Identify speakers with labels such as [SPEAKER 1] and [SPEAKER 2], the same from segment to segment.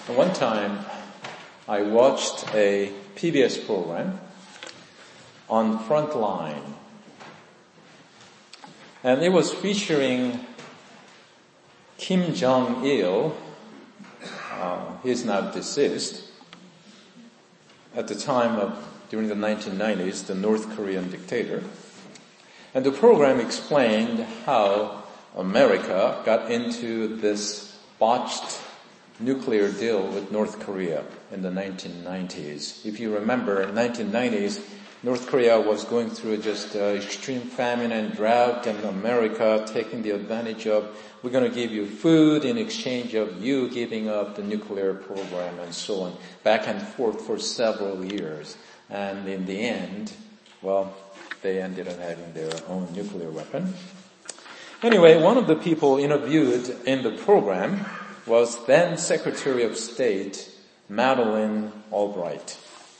[SPEAKER 1] One time, I watched a PBS program on Frontline, and it was featuring Kim Jong-il. He's now deceased. At the time during the 1990s, the North Korean dictator. And the program explained how America got into this botched nuclear deal with North Korea in the 1990s. If you remember, in the 1990s, North Korea was going through just extreme famine and drought, and America taking the advantage of, we're going to give you food in exchange of you giving up the nuclear program and so on, back and forth for several years. And in the end, well, they ended up having their own nuclear weapon. Anyway, one of the people interviewed in the program was then Secretary of State Madeleine Albright.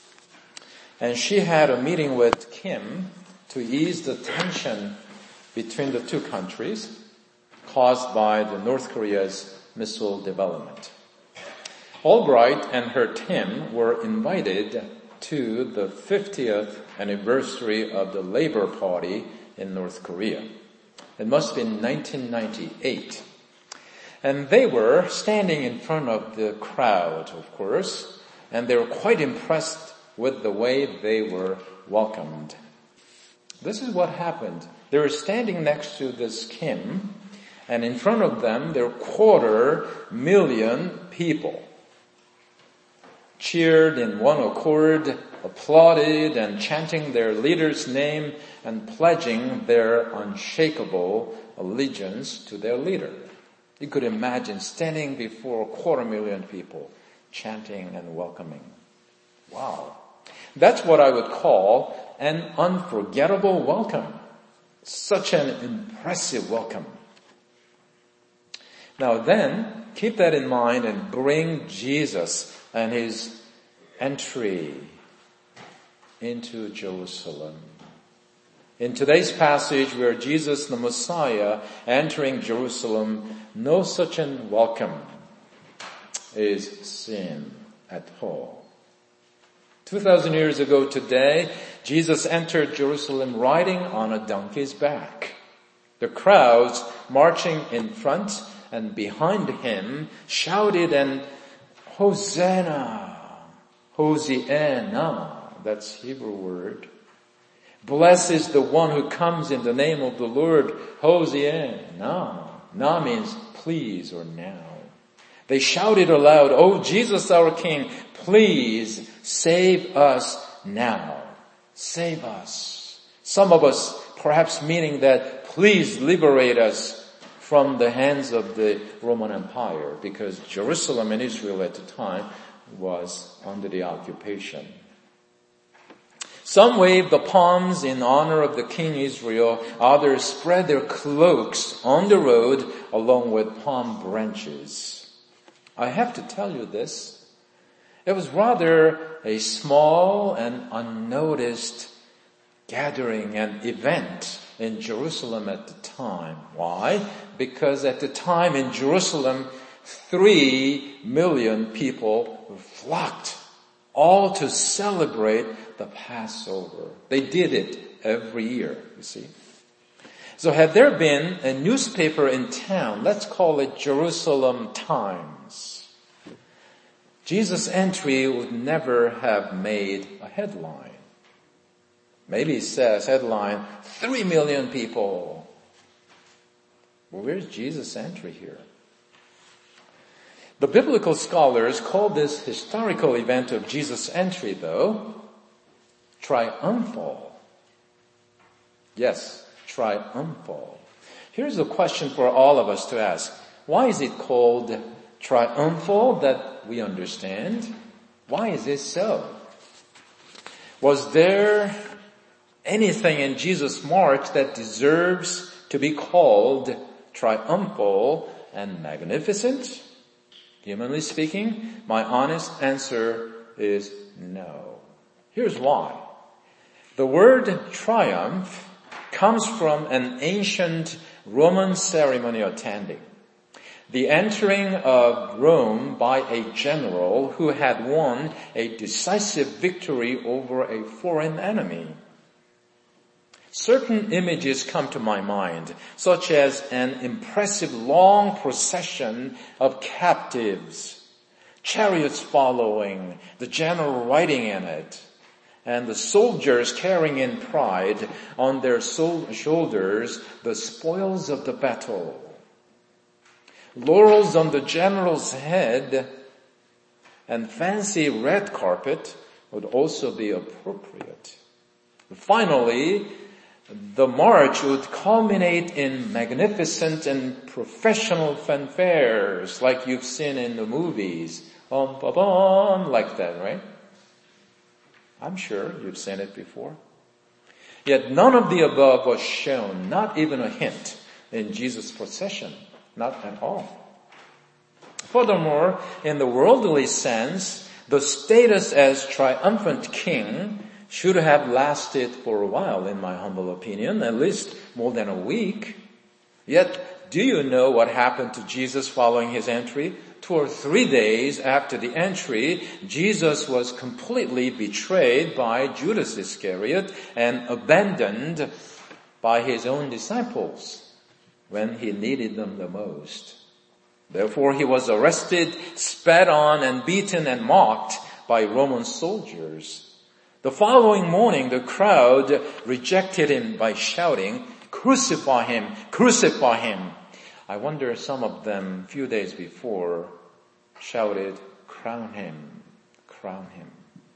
[SPEAKER 1] And she had a meeting with Kim to ease the tension between the two countries caused by the North Korea's missile development. Albright and her team were invited to the 50th anniversary of the Labor Party in North Korea. It must have been 1998. And they were standing in front of the crowd, of course, and they were quite impressed with the way they were welcomed. This is what happened. They were standing next to this Kim, and in front of them, there were 250,000 people. Cheered in one accord, applauded and chanting their leader's name and pledging their unshakable allegiance to their leader. You could imagine standing before 250,000 people chanting and welcoming. Wow. That's what I would call an unforgettable welcome. Such an impressive welcome. Now then, keep that in mind and bring Jesus and his entry into Jerusalem. In today's passage where Jesus the Messiah entering Jerusalem, no such a welcome is seen at all. 2,000 years ago today, Jesus entered Jerusalem riding on a donkey's back. The crowds marching in front and behind him shouted and Hosanna, Hosianna, that's Hebrew word. Blessed is the one who comes in the name of the Lord, Hosianna. Na means please or now. They shouted aloud, "Oh Jesus our King, please save us now. Save us." Some of us perhaps meaning that please liberate us from the hands of the Roman Empire, because Jerusalem and Israel at the time was under the occupation. Some waved the palms in honor of the King Israel. Others spread their cloaks on the road along with palm branches. I have to tell you this. It was rather a small and unnoticed gathering and event in Jerusalem at the time. Why? Because at the time in Jerusalem, 3 million people flocked all to celebrate the Passover. They did it every year, you see. So had there been a newspaper in town, let's call it Jerusalem Times, Jesus' entry would never have made a headline. Maybe it says headline, 3 million people. Well, where's Jesus' entry here? The biblical scholars call this historical event of Jesus' entry, though, triumphal. Yes, triumphal. Here's a question for all of us to ask. Why is it called triumphal that we understand? Why is it so? Was there anything in Jesus' march that deserves to be called triumphal and magnificent? Humanly speaking, my honest answer is no. Here's why. The word triumph comes from an ancient Roman ceremony of tending. the entering of Rome by a general who had won a decisive victory over a foreign enemy. Certain images come to my mind, such as an impressive long procession of captives, chariots following, the general riding in it, and the soldiers carrying in pride on their shoulders the spoils of the battle. Laurels on the general's head and fancy red carpet would also be appropriate. Finally, the march would culminate in magnificent and professional fanfares like you've seen in the movies. Like that, right? I'm sure you've seen it before. Yet none of the above was shown, not even a hint, in Jesus' procession. Not at all. Furthermore, in the worldly sense, the status as triumphant king should have lasted for a while, in my humble opinion, at least more than a week. Yet, do you know what happened to Jesus following his entry? 2 or 3 days after the entry, Jesus was completely betrayed by Judas Iscariot and abandoned by his own disciples when he needed them the most. Therefore, he was arrested, spat on, and beaten and mocked by Roman soldiers. The following morning, the crowd rejected him by shouting, "Crucify him! Crucify him!" I wonder some of them, a few days before, shouted, "Crown him! Crown him!"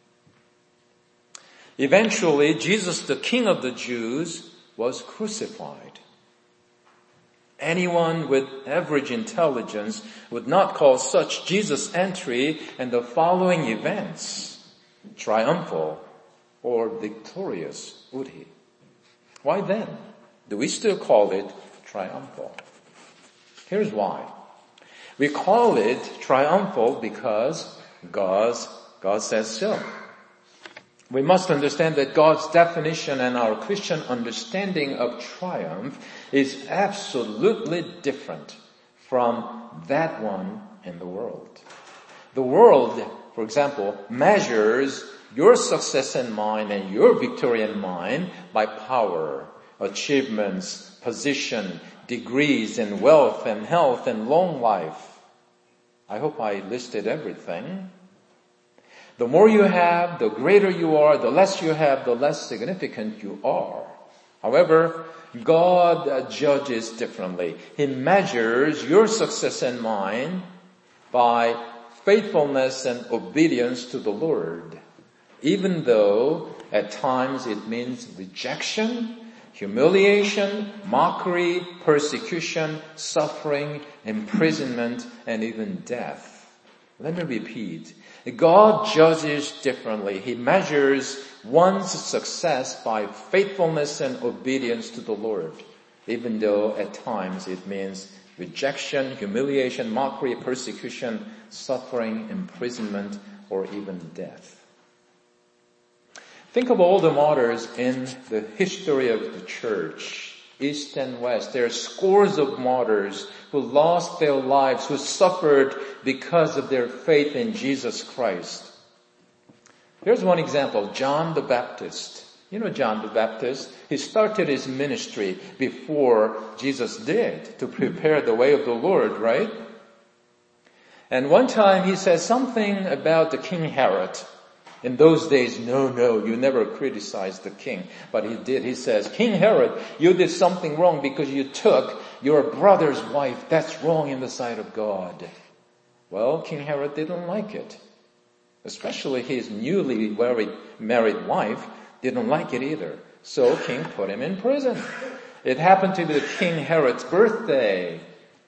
[SPEAKER 1] Eventually, Jesus, the King of the Jews, was crucified. Anyone with average intelligence would not call such Jesus' entry and the following events triumphal or victorious, would he? Why then do we still call it triumphal? Here's why. We call it triumphal because God says so. We must understand that God's definition and our Christian understanding of triumph is absolutely different from that one in the world. The world, for example, measures your success in mind and your victory in mind by power, achievements, position, degrees, and wealth and health and long life. I hope I listed everything. The more you have, the greater you are. The less you have, the less significant you are. However, God judges differently. He measures your success and mine by faithfulness and obedience to the Lord, even though at times it means rejection, humiliation, mockery, persecution, suffering, imprisonment, and even death. Let me repeat. God judges differently. He measures one's success by faithfulness and obedience to the Lord, even though at times it means rejection, humiliation, mockery, persecution, suffering, imprisonment, or even death. Think of all the martyrs in the history of the church, East and West. There are scores of martyrs who lost their lives, who suffered because of their faith in Jesus Christ. Here's one example, John the Baptist. You know John the Baptist? He started his ministry before Jesus did to prepare the way of the Lord, right? And one time he said something about the King Herod. In those days, no, you never criticized the king. But he did. He says, "King Herod, you did something wrong because you took your brother's wife. That's wrong in the sight of God." Well, King Herod didn't like it. Especially his newly married wife didn't like it either. So king put him in prison. It happened to be King Herod's birthday.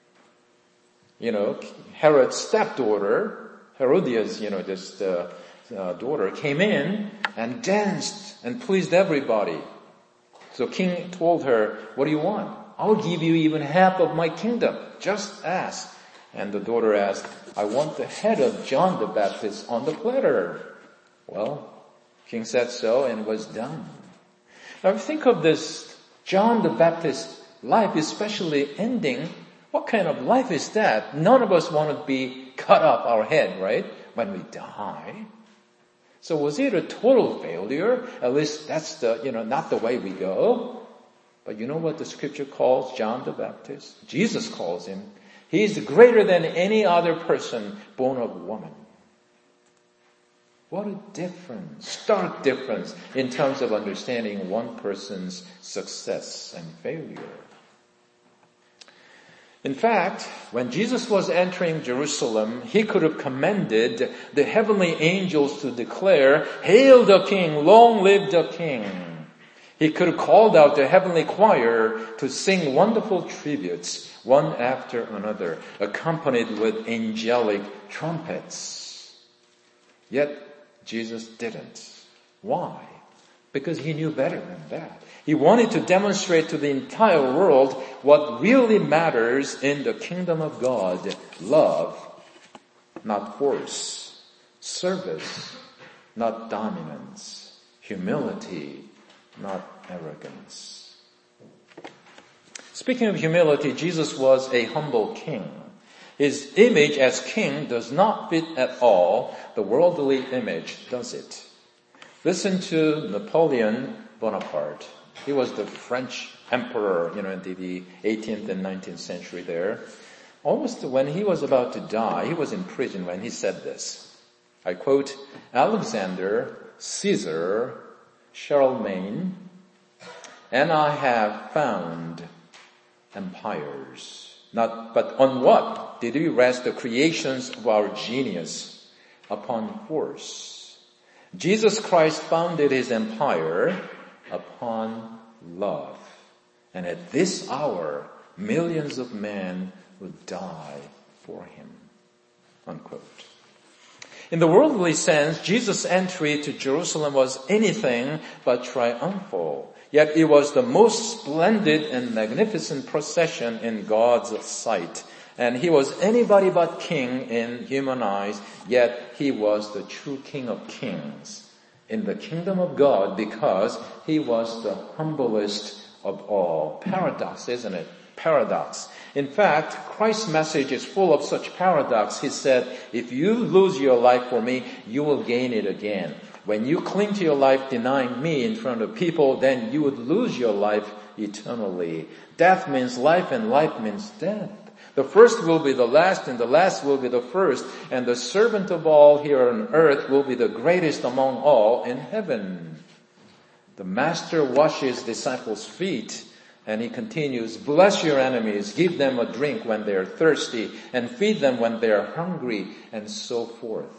[SPEAKER 1] Herod's stepdaughter, Herodias, daughter came in and danced and pleased everybody. So king told her, "What do you want? I'll give you even half of my kingdom. Just ask." And the daughter asked, "I want the head of John the Baptist on the platter." Well, king said so and it was done. Now think of this John the Baptist's life, especially ending. What kind of life is that? None of us want to be cut off our head, right? When we die. So was it a total failure? At least that's not the way we go. But you know what the scripture calls John the Baptist? Jesus calls him. He is greater than any other person born of woman. What a difference, stark difference in terms of understanding one person's success and failure. In fact, when Jesus was entering Jerusalem, he could have commanded the heavenly angels to declare, "Hail the King, long live the King." He could have called out the heavenly choir to sing wonderful tributes, one after another, accompanied with angelic trumpets. Yet, Jesus didn't. Why? Because he knew better than that. He wanted to demonstrate to the entire world what really matters in the kingdom of God. Love, not force. Service, not dominance. Humility, not arrogance. Speaking of humility, Jesus was a humble king. His image as king does not fit at all the worldly image, does it? Listen to Napoleon Bonaparte. He was the French emperor, in the 18th and 19th century there. Almost when he was about to die, he was in prison when he said this. I quote, "Alexander, Caesar, Charlemagne, and I have found empires. But on what did we rest the creations of our genius? Upon force. Jesus Christ founded his empire upon love. And at this hour, millions of men would die for him." Unquote. In the worldly sense, Jesus' entry to Jerusalem was anything but triumphal. Yet it was the most splendid and magnificent procession in God's sight. And he was anybody but king in human eyes, yet he was the true King of Kings in the kingdom of God because he was the humblest of all. Paradox, isn't it? Paradox. In fact, Christ's message is full of such paradox. He said, if you lose your life for me, you will gain it again. When you cling to your life denying me in front of people, then you would lose your life eternally. Death means life and life means death. The first will be the last and the last will be the first, and the servant of all here on earth will be the greatest among all in heaven. The master washes disciples' feet and he continues, bless your enemies, give them a drink when they are thirsty, and feed them when they are hungry, and so forth.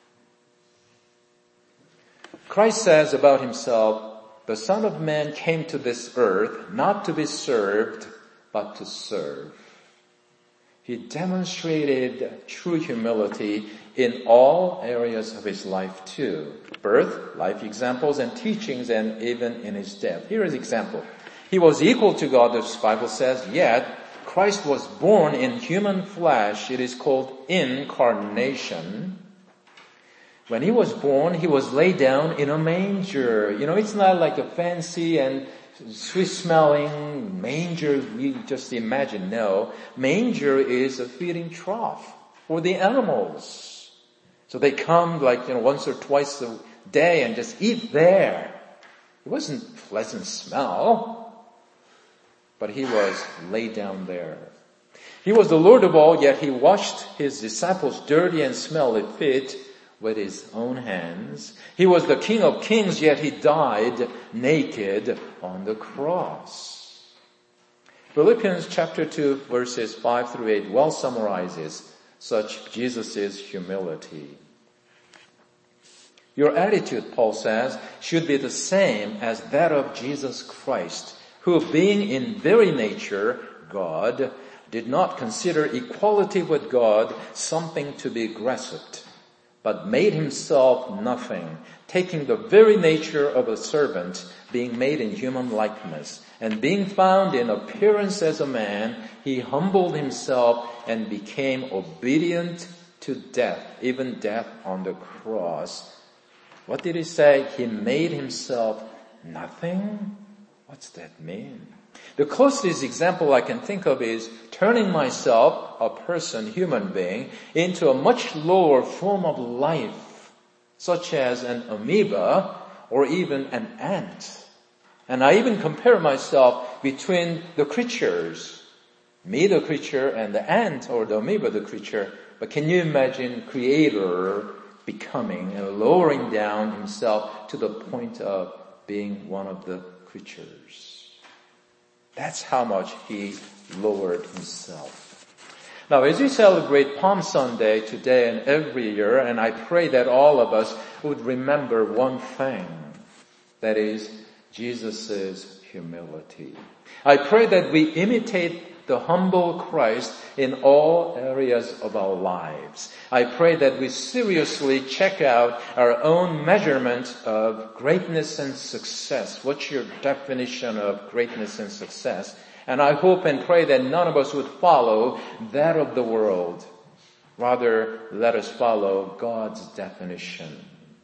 [SPEAKER 1] Christ says about himself, the Son of Man came to this earth not to be served, but to serve. He demonstrated true humility in all areas of his life too. Birth, life examples, and teachings, and even in his death. Here is an example. He was equal to God, the Bible says, yet Christ was born in human flesh. It is called incarnation. When he was born, he was laid down in a manger. It's not like a fancy and sweet-smelling manger you just imagine. No, manger is a feeding trough for the animals. So they come once or twice a day and just eat there. It wasn't pleasant smell, but he was laid down there. He was the Lord of all, yet he washed his disciples' dirty and smelly feet with his own hands. He was the King of Kings, yet he died naked on the cross. Philippians chapter 2 verses 5 through 8 well summarizes such Jesus' humility. Your attitude, Paul says, should be the same as that of Jesus Christ, who being in very nature God, did not consider equality with God something to be grasped, but made himself nothing, taking the very nature of a servant, being made in human likeness. And being found in appearance as a man, he humbled himself and became obedient to death, even death on the cross. What did he say? He made himself nothing? What's that mean? The closest example I can think of is turning myself, a person, human being, into a much lower form of life, such as an amoeba or even an ant. And I even compare myself between the creatures, me the creature and the ant or the amoeba the creature. But can you imagine Creator becoming and lowering down himself to the point of being one of the creatures? That's how much he lowered himself. Now, as we celebrate Palm Sunday today and every year, and I pray that all of us would remember one thing, that is Jesus' humility. I pray that we imitate the humble Christ in all areas of our lives. I pray that we seriously check out our own measurement of greatness and success. What's your definition of greatness and success? And I hope and pray that none of us would follow that of the world. Rather, let us follow God's definition,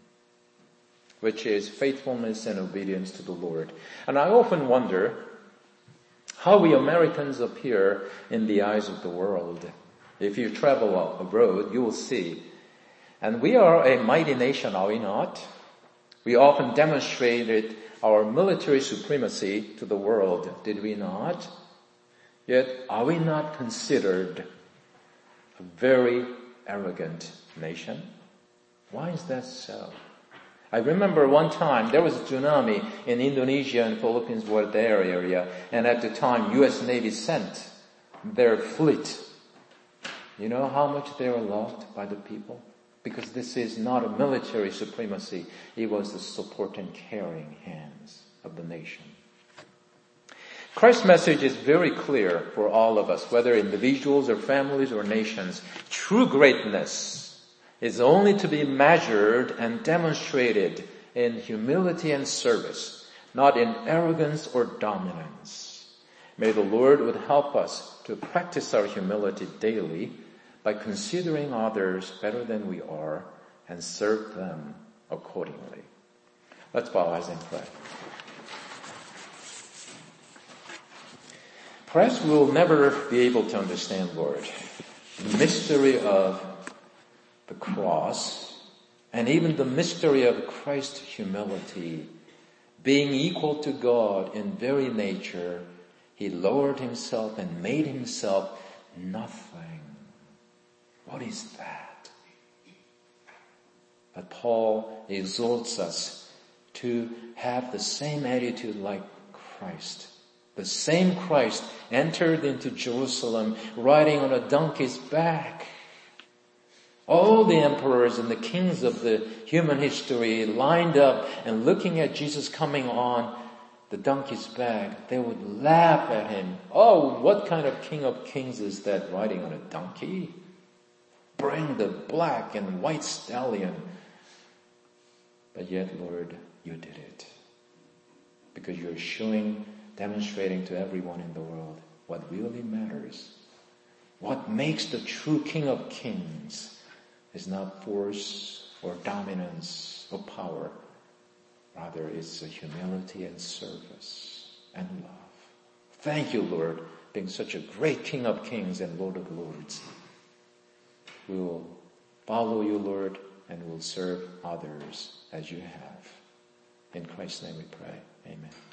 [SPEAKER 1] which is faithfulness and obedience to the Lord. And I often wonder how we Americans appear in the eyes of the world. If you travel abroad, you will see. And we are a mighty nation, are we not? We often demonstrated our military supremacy to the world, did we not? Yet, are we not considered a very arrogant nation? Why is that so? I remember one time there was a tsunami in Indonesia and Philippines water area, and at the time US Navy sent their fleet. You know how much they were loved by the people? Because this is not a military supremacy. It was the support and caring hands of the nation. Christ's message is very clear for all of us, whether individuals or families or nations. True greatness is only to be measured and demonstrated in humility and service, not in arrogance or dominance. May the Lord would help us to practice our humility daily by considering others better than we are and serve them accordingly. Let's bow our eyes and pray. Perhaps we will never be able to understand, Lord, the mystery of the cross, and even the mystery of Christ's humility. Being equal to God in very nature, he lowered himself and made himself nothing. What is that? But Paul exhorts us to have the same attitude like Christ. The same Christ entered into Jerusalem riding on a donkey's back. All the emperors and the kings of the human history lined up and looking at Jesus coming on the donkey's back, they would laugh at him. Oh, what kind of king of kings is that riding on a donkey? Bring the black and white stallion. But yet, Lord, you did it. Because you're demonstrating to everyone in the world what really matters. What makes the true King of Kings is not force or dominance or power. Rather, it's humility and service and love. Thank you, Lord, being such a great King of Kings and Lord of Lords. We will follow you, Lord, and will serve others as you have. In Christ's name we pray. Amen.